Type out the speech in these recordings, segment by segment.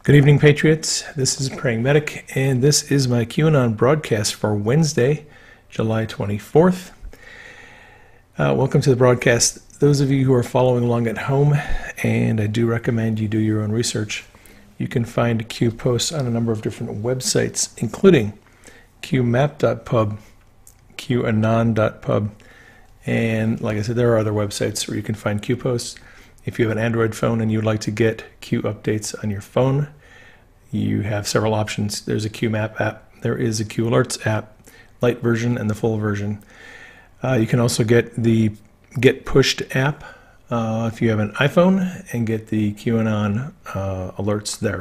Good evening, Patriots. This is Praying Medic, and this is my QAnon broadcast for Wednesday, July 24th. Welcome to the broadcast. Those of you who are following along at home, and I do recommend you do your own research, you can find Q posts on a number of different websites, including qmap.pub, qanon.pub, and like I said, there are other websites where you can find Q posts. If you have an Android phone and you would like to get Q updates on your phone, you have several options. There's a QMap app. There is a Q Alerts app, light version and the full version. You can also get the Get Pushed app if you have an iPhone and get the QAnon alerts there.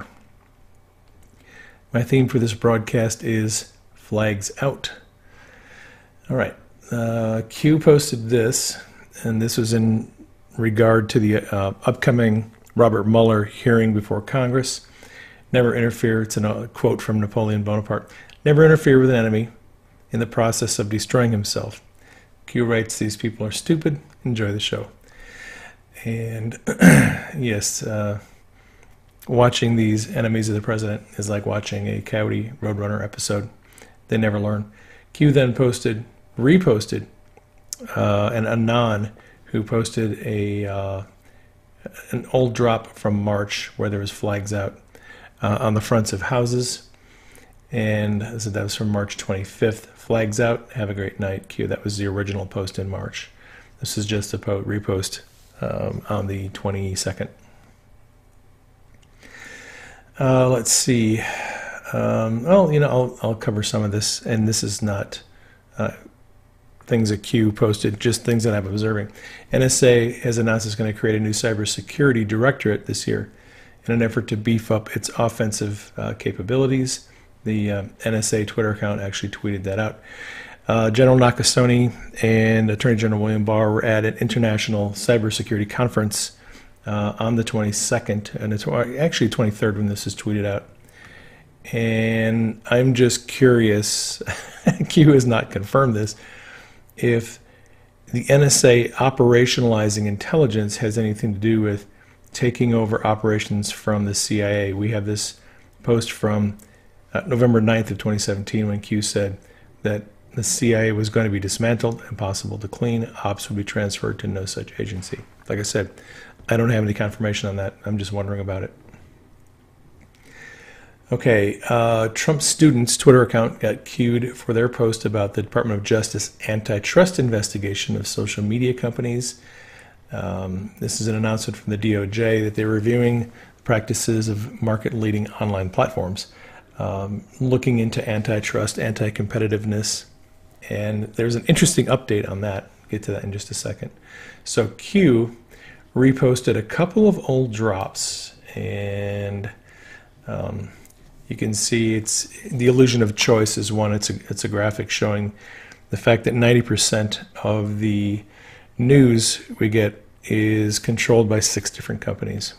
My theme for this broadcast is Flags Out. All right. Q posted this, and this was in regard to the upcoming Robert Mueller hearing before Congress. Never interfere, it's a quote from Napoleon Bonaparte, never interfere with an enemy in the process of destroying himself. Q writes, these people are stupid, enjoy the show. And yes, watching these enemies of the president is like watching a Coyote Roadrunner episode. They never learn. Q then reposted an Anon who posted an old drop from March where there was flags out on the fronts of houses. And so that was from March 25th. Flags out, have a great night, Q. That was the original post in March. This is just a repost on the 22nd. Let's see. I'll cover some of this, and this is not things that Q posted, just things that I'm observing. NSA has announced it's going to create a new cybersecurity directorate this year in an effort to beef up its offensive capabilities. The NSA Twitter account actually tweeted that out. General Nakasone and Attorney General William Barr were at an international cybersecurity conference on the 22nd, and it's actually 23rd when this is tweeted out. And I'm just curious, Q has not confirmed this, if the NSA operationalizing intelligence has anything to do with taking over operations from the CIA. We have this post from November 9th of 2017 when Q said that the CIA was going to be dismantled, impossible to clean, ops would be transferred to no such agency. Like I said, I don't have any confirmation on that. I'm just wondering about it. Okay, Trump students' Twitter account got queued for their post about the Department of Justice antitrust investigation of social media companies. This is an announcement from the DOJ that they're reviewing the practices of market-leading online platforms, looking into antitrust, anti-competitiveness, and there's an interesting update on that. I'll get to that in just a second. So Q reposted a couple of old drops, and you can see it's the illusion of choice is one. It's a graphic showing the fact that 90% of the news we get is controlled by 6 different companies.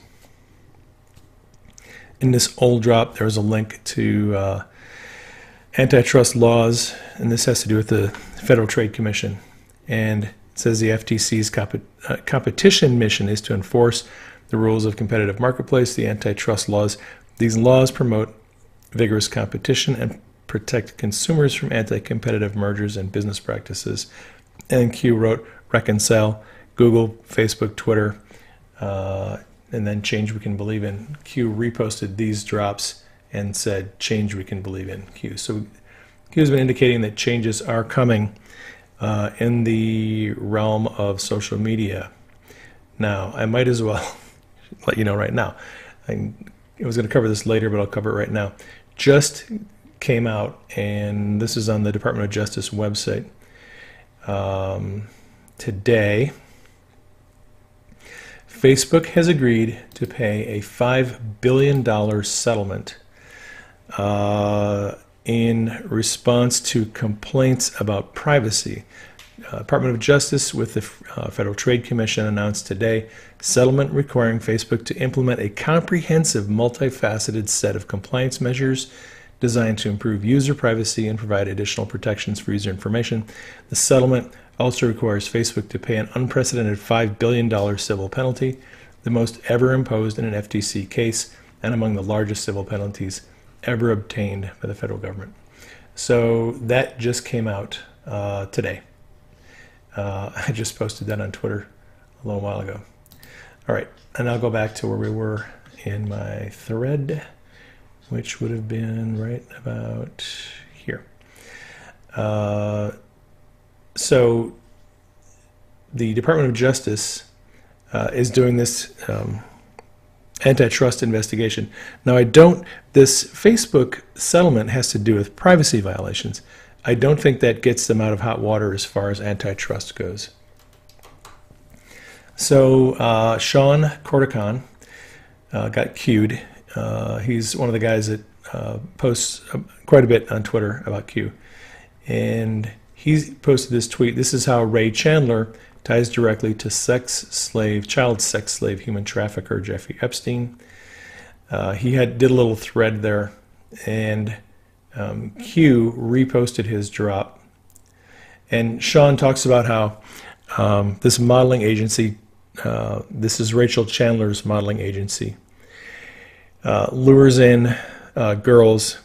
In this old drop, there's a link to antitrust laws, and this has to do with the Federal Trade Commission. And it says the FTC's competition mission is to enforce the rules of competitive marketplace, the antitrust laws. These laws promote vigorous competition and protect consumers from anti-competitive mergers and business practices. And Q wrote, reconcile Google, Facebook, Twitter, and then change we can believe in. Q reposted these drops and said, change we can believe in, Q. So Q has been indicating that changes are coming in the realm of social media. Now, I might as well let you know right now. I was going to cover this later, but I'll cover it right now. Just came out, and this is on the Department of Justice website today. Facebook has agreed to pay a $5 billion settlement in response to complaints about privacy. Department of Justice with the Federal Trade Commission announced today settlement requiring Facebook to implement a comprehensive, multifaceted set of compliance measures designed to improve user privacy and provide additional protections for user information. The settlement also requires Facebook to pay an unprecedented $5 billion civil penalty, the most ever imposed in an FTC case, and among the largest civil penalties ever obtained by the federal government. So that just came out today. I just posted that on Twitter a little while ago. All right, and I'll go back to where we were in my thread, which would have been right about here. So the Department of Justice is doing this antitrust investigation. Now, this Facebook settlement has to do with privacy violations. I don't think that gets them out of hot water as far as antitrust goes. So Sean Corticon got cued. He's one of the guys that posts quite a bit on Twitter about Q. And he posted this tweet. This is how Ray Chandler ties directly to child sex slave, human trafficker Jeffrey Epstein. He did a little thread there, and Q reposted his drop. And Sean talks about how this modeling agency, this is Rachel Chandler's modeling agency, lures in girls,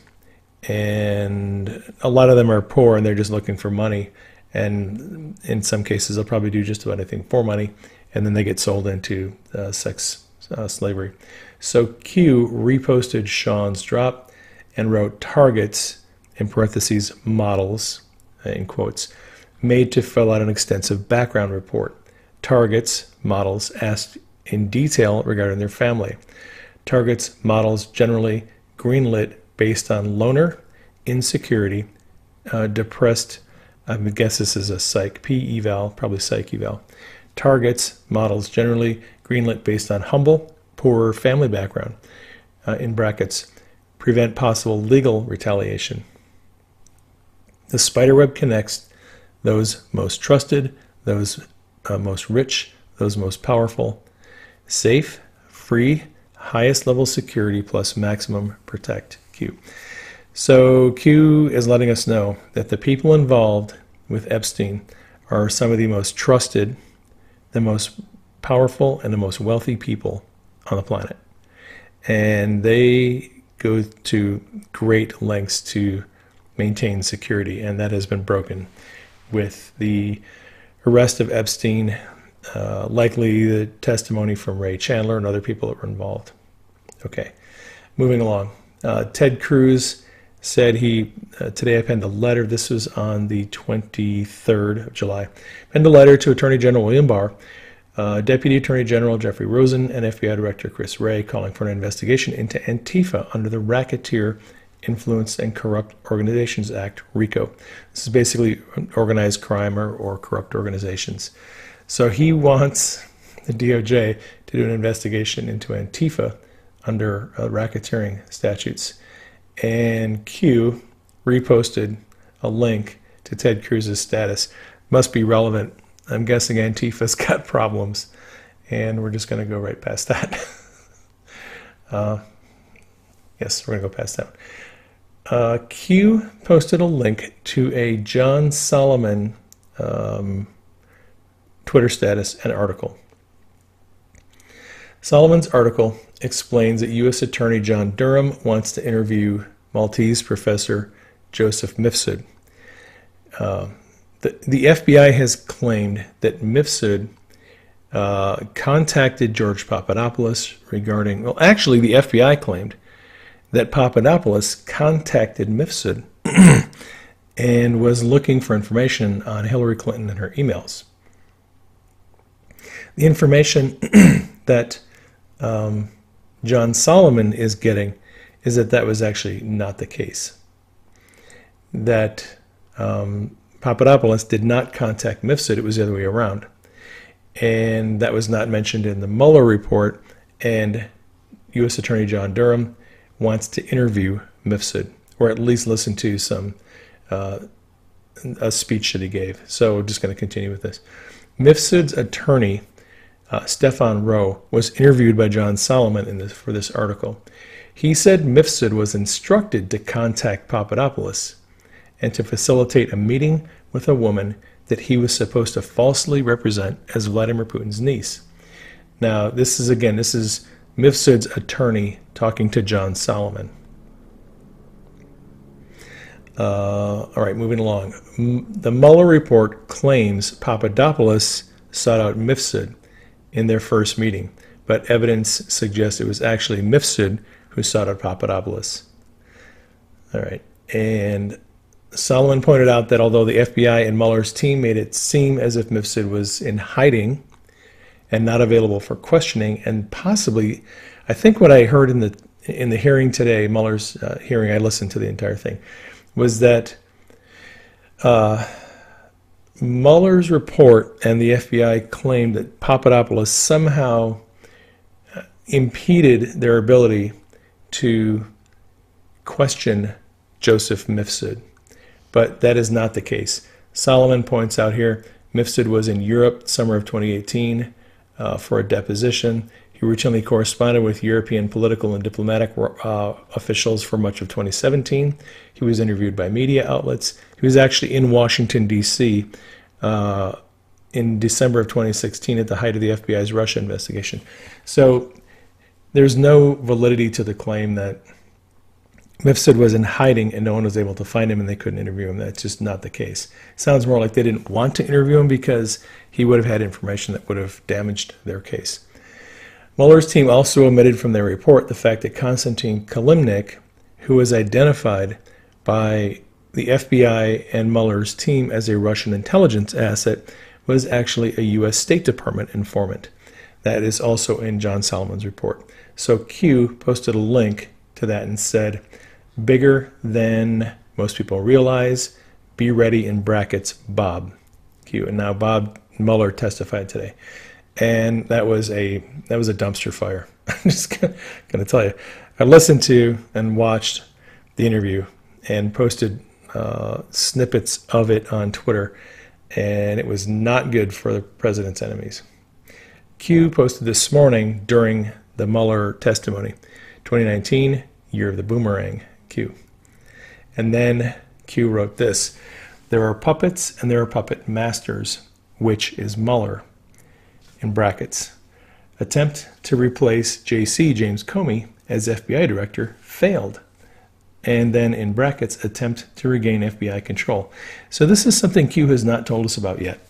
and a lot of them are poor and they're just looking for money. And in some cases, they'll probably do just about anything for money, and then they get sold into sex slavery. So Q reposted Sean's drop and wrote targets, in parentheses, models, in quotes, made to fill out an extensive background report. Targets, models, asked in detail regarding their family. Targets, models, generally greenlit based on loner, insecurity, depressed, I guess this is a psych, P eval, probably psych eval. Targets, models, generally greenlit based on humble, poorer family background, in brackets, prevent possible legal retaliation. The spiderweb connects those most trusted, those most rich, those most powerful, safe, free, highest level security plus maximum protect Q. So Q is letting us know that the people involved with Epstein are some of the most trusted, the most powerful, and the most wealthy people on the planet. And they go to great lengths to maintain security, and that has been broken with the arrest of Epstein, likely the testimony from Ray Chandler and other people that were involved. Okay, moving along. Ted Cruz said today I penned a letter, this was on the 23rd of July, penned a letter to Attorney General William Barr, Deputy Attorney General Jeffrey Rosen, and FBI Director Chris Wray, calling for an investigation into Antifa under the Racketeer Influenced and Corrupt Organizations Act, RICO. This is basically organized crime or corrupt organizations. So he wants the DOJ to do an investigation into Antifa under racketeering statutes. And Q reposted a link to Ted Cruz's status. Must be relevant. I'm guessing Antifa's got problems, and we're just going to go right past that. Yes, we're going to go past that. Q posted a link to a John Solomon Twitter status and article. Solomon's article explains that U.S. Attorney John Durham wants to interview Maltese professor Joseph Mifsud. The FBI has claimed that Mifsud contacted George Papadopoulos regarding, well, actually the FBI claimed that Papadopoulos contacted Mifsud and was looking for information on Hillary Clinton and her emails. The information that John Solomon is getting is that was actually not the case. That Papadopoulos did not contact Mifsud, it was the other way around. And that was not mentioned in the Mueller report, and U.S. Attorney John Durham wants to interview Mifsud, or at least listen to a speech that he gave. So we're just going to continue with this. Mifsud's attorney, Stefan Rowe, was interviewed by John Solomon for this article. He said Mifsud was instructed to contact Papadopoulos and to facilitate a meeting with a woman that he was supposed to falsely represent as Vladimir Putin's niece. Now, this is Mifsud's attorney talking to John Solomon. All right, moving along. The Mueller report claims Papadopoulos sought out Mifsud in their first meeting, but evidence suggests it was actually Mifsud who sought out Papadopoulos. All right, and Solomon pointed out that although the FBI and Mueller's team made it seem as if Mifsud was in hiding and not available for questioning, and possibly, I think what I heard in the hearing today, Mueller's hearing, I listened to the entire thing, was that Mueller's report and the FBI claimed that Papadopoulos somehow impeded their ability to question Joseph Mifsud. But that is not the case. Solomon points out here, Mifsud was in Europe summer of 2018 for a deposition. He routinely corresponded with European political and diplomatic officials for much of 2017. He was interviewed by media outlets. He was actually in Washington, D.C. In December of 2016 at the height of the FBI's Russia investigation. So there's no validity to the claim that Mifsud was in hiding and no one was able to find him and they couldn't interview him. That's just not the case. Sounds more like they didn't want to interview him because he would have had information that would have damaged their case. Mueller's team also omitted from their report the fact that Konstantin Kilimnik, who was identified by the FBI and Mueller's team as a Russian intelligence asset, was actually a U.S. State Department informant. That is also in John Solomon's report. So Q posted a link to that and said, bigger than most people realize, be ready in brackets, Bob. Q. And now Bob Mueller testified today. And that was a dumpster fire. I'm just gonna tell you. I listened to and watched the interview and posted snippets of it on Twitter, and it was not good for the president's enemies. Q posted this morning during the Mueller testimony, 2019, year of the boomerang, Q. And then Q wrote this: there are puppets and there are puppet masters. Which is Mueller? In brackets. Attempt to replace JC, James Comey, as FBI director failed. And then in brackets, attempt to regain FBI control. So this is something Q has not told us about yet.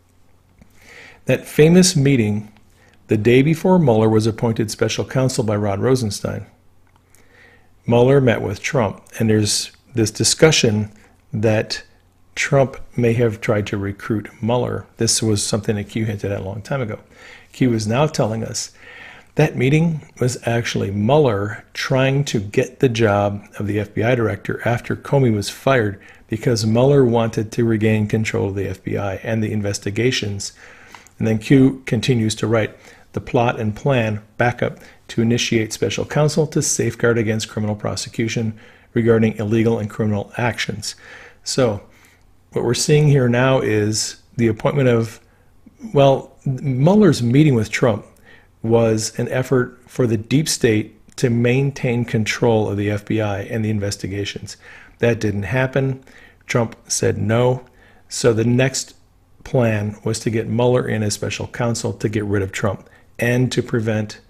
That famous meeting the day before Mueller was appointed special counsel by Rod Rosenstein. Mueller met with Trump, and there's this discussion that Trump may have tried to recruit Mueller. This was something that Q hinted at a long time ago. Q is now telling us that meeting was actually Mueller trying to get the job of the FBI director after Comey was fired because Mueller wanted to regain control of the FBI and the investigations. And then Q continues to write, the plot and plan backup to initiate special counsel to safeguard against criminal prosecution regarding illegal and criminal actions. So what we're seeing here now is the appointment of, well, Mueller's meeting with Trump was an effort for the deep state to maintain control of the FBI and the investigations. That didn't happen. Trump said no. So the next plan was to get Mueller in as special counsel to get rid of Trump and to prevent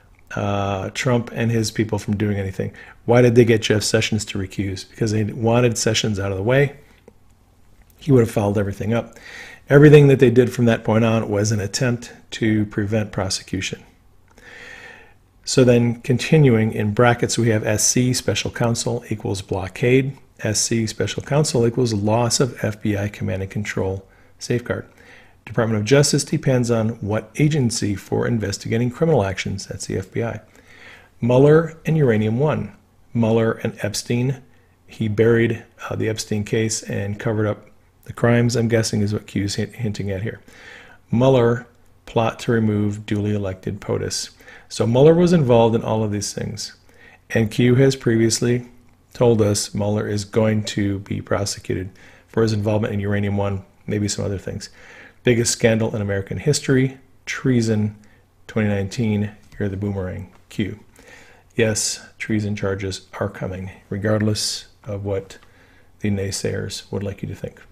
Trump and his people from doing anything. Why did they get Jeff Sessions to recuse? Because they wanted Sessions out of the way. He would have followed everything up. Everything that they did from that point on was an attempt to prevent prosecution. So then continuing in brackets, we have SC, special counsel, equals blockade. SC, special counsel, equals loss of FBI command and control safeguard. Department of Justice depends on what agency for investigating criminal actions. That's the FBI. Mueller and Uranium One. Mueller and Epstein. He buried the Epstein case and covered up the crimes, I'm guessing, is what Q's hinting at here. Mueller plot to remove duly elected POTUS. So Mueller was involved in all of these things. And Q has previously told us Mueller is going to be prosecuted for his involvement in Uranium One, maybe some other things. Biggest scandal in American history, treason, 2019, year of the boomerang, Q. Yes, treason charges are coming, regardless of what the naysayers would like you to think.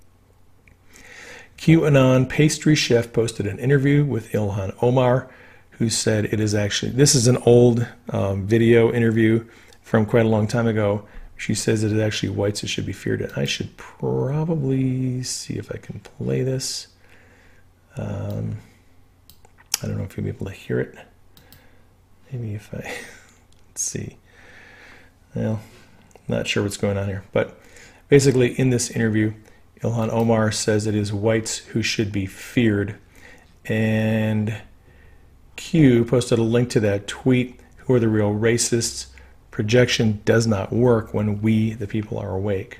QAnon pastry chef posted an interview with Ilhan Omar, who said it is actually, this is an old video interview from quite a long time ago. She says it is actually whites that should be feared. I should probably see if I can play this. I don't know if you'll be able to hear it. Maybe if I, let's see. Well, not sure what's going on here. But basically in this interview, Ilhan Omar says it is whites who should be feared. And Q posted a link to that tweet. Who are the real racists? Projection does not work when we, the people, are awake.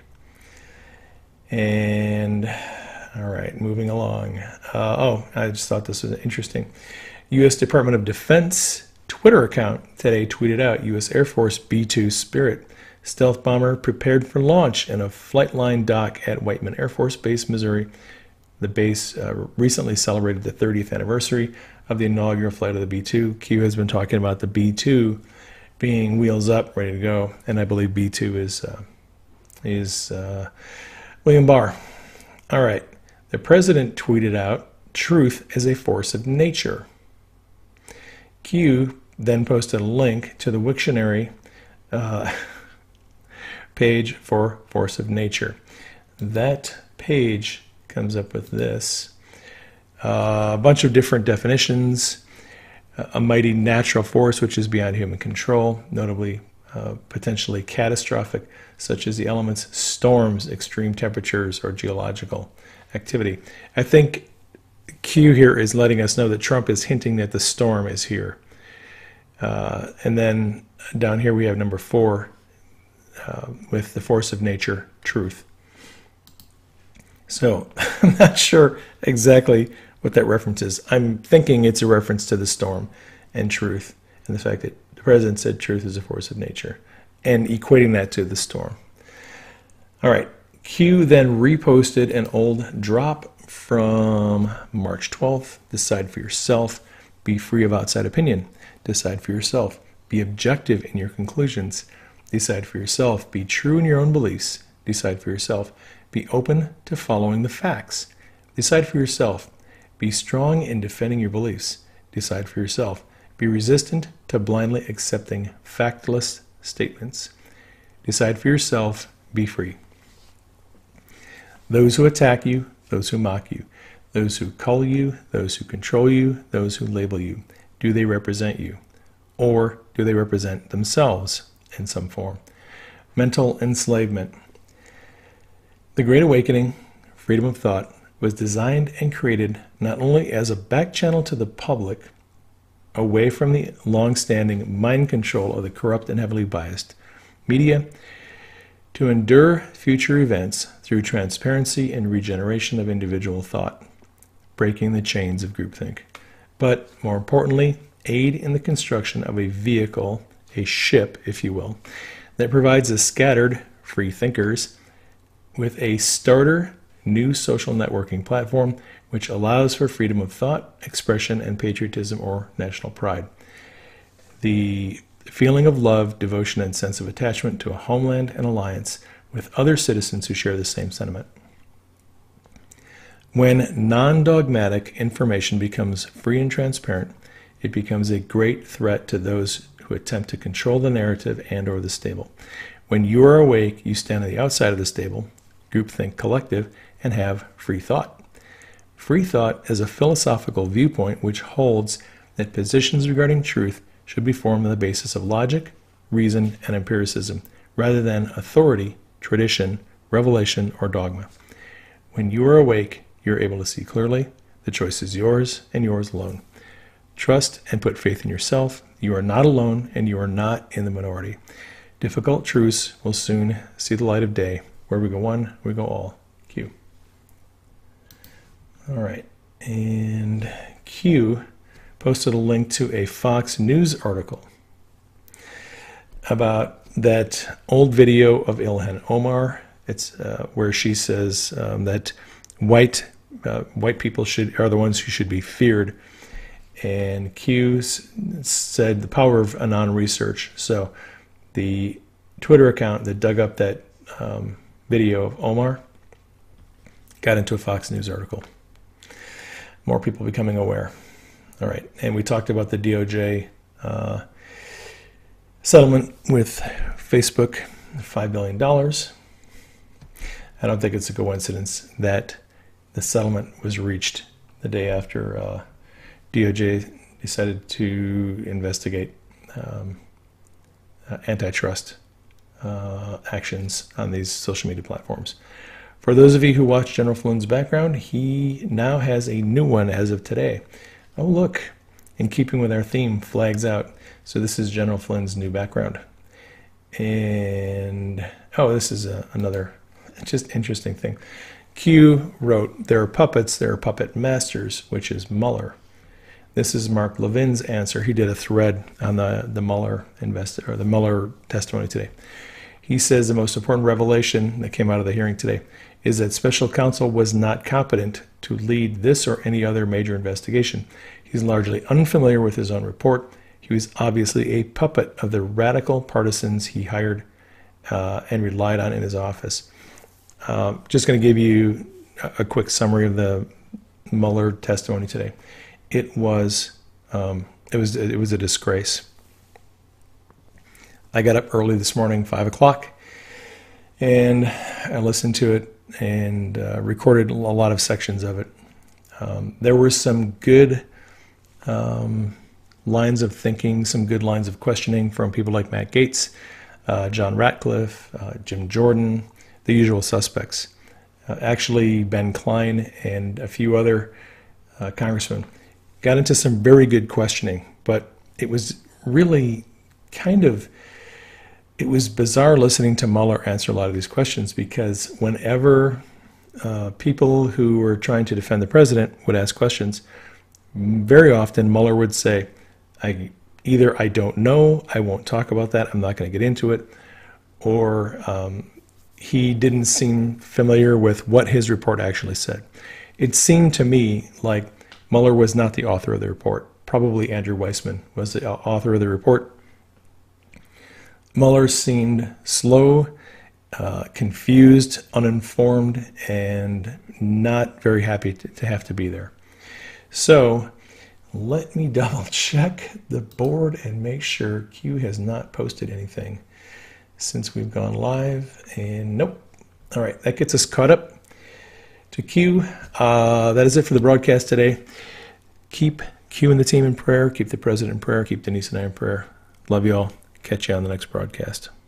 And, all right, moving along. I just thought this was interesting. U.S. Department of Defense Twitter account today tweeted out, U.S. Air Force B-2 Spirit stealth bomber prepared for launch in a flight line dock at Whiteman Air Force Base, Missouri. The base recently celebrated the 30th anniversary of the inaugural flight of the B-2. Q has been talking about the B-2 being wheels up, ready to go, and I believe B-2 is William Barr. All right, the president tweeted out, truth as a force of nature. Q then posted a link to the Wiktionary page for force of nature. That page comes up with this. A bunch of different definitions. A mighty natural force which is beyond human control, notably potentially catastrophic, such as the elements storms, extreme temperatures, or geological activity. I think Q here is letting us know that Trump is hinting that the storm is here. And then down here we have number 4 with the force of nature, truth. So I'm not sure exactly what that reference is. I'm thinking it's a reference to the storm and truth, and the fact that the president said truth is a force of nature, and equating that to the storm. All right, Q then reposted an old drop from March 12th. Decide for yourself. Be free of outside opinion. Decide for yourself. Be objective in your conclusions. Decide for yourself. Be true in your own beliefs. Decide for yourself. Be open to following the facts. Decide for yourself. Be strong in defending your beliefs. Decide for yourself. Be resistant to blindly accepting factless statements. Decide for yourself. Be free. Those who attack you, those who mock you, those who cull you, those who control you, those who label you, do they represent you? Or do they represent themselves in some form? Mental enslavement. The Great Awakening, freedom of thought, was designed and created not only as a back channel to the public, away from the long-standing mind control of the corrupt and heavily biased media, to endure future events through transparency and regeneration of individual thought, breaking the chains of groupthink, but more importantly, aid in the construction of a vehicle, a ship, if you will, that provides the scattered free thinkers with a starter new social networking platform which allows for freedom of thought, expression, and patriotism or national pride. The feeling of love, devotion, and sense of attachment to a homeland and alliance with other citizens who share the same sentiment. When non-dogmatic information becomes free and transparent, it becomes a great threat to those who attempt to control the narrative and or the stable. When you are awake, you stand on the outside of the stable, groupthink collective, and have free thought. Free thought is a philosophical viewpoint which holds that positions regarding truth should be formed on the basis of logic, reason, and empiricism, rather than authority, tradition, revelation, or dogma. When you are awake, you are able to see clearly. The choice is yours and yours alone. Trust and put faith in yourself. You are not alone and you are not in the minority. Difficult truths will soon see the light of day. Where we go one, we go all. Q. All right, and Q posted a link to a Fox News article about that old video of Ilhan Omar. It's where she says that white people are the ones who should be feared. And Q said the power of Anon research. So the Twitter account that dug up that video of Omar got into a Fox News article. More people becoming aware. All right, and we talked about the DOJ settlement with Facebook, $5 billion. I don't think it's a coincidence that the settlement was reached the day after DOJ decided to investigate antitrust actions on these social media platforms. For those of you who watch General Flynn's background, he now has a new one as of today. Oh, look, in keeping with our theme, flags out. So this is General Flynn's new background. And, oh, this is another just interesting thing. Q wrote, there are puppets, there are puppet masters, which is Mueller. This is Mark Levin's answer. He did a thread on the Mueller the Mueller testimony today. He says the most important revelation that came out of the hearing today is that special counsel was not competent to lead this or any other major investigation. He's largely unfamiliar with his own report. He was obviously a puppet of the radical partisans he hired and relied on in his office. Just going to give you a quick summary of the Mueller testimony today. It was a disgrace. I got up early this morning, 5 o'clock, and I listened to it and recorded a lot of sections of it. There were some good lines of thinking, some good lines of questioning from people like Matt Gaetz, John Ratcliffe, Jim Jordan, the usual suspects. Actually, Ben Klein and a few other congressmen got into some very good questioning, but it was really it was bizarre listening to Mueller answer a lot of these questions, because whenever people who were trying to defend the president would ask questions, very often Mueller would say, either I don't know, I won't talk about that, I'm not going to get into it, or he didn't seem familiar with what his report actually said. It seemed to me like Mueller was not the author of the report. Probably Andrew Weissman was the author of the report. Mueller seemed slow, confused, uninformed, and not very happy to have to be there. So let me double check the board and make sure Q has not posted anything since we've gone live, and nope. All right, that gets us caught up to Q. That is it for the broadcast today. Keep Q and the team in prayer, keep the president in prayer, keep Denise and I in prayer. Love you all. Catch you on the next broadcast.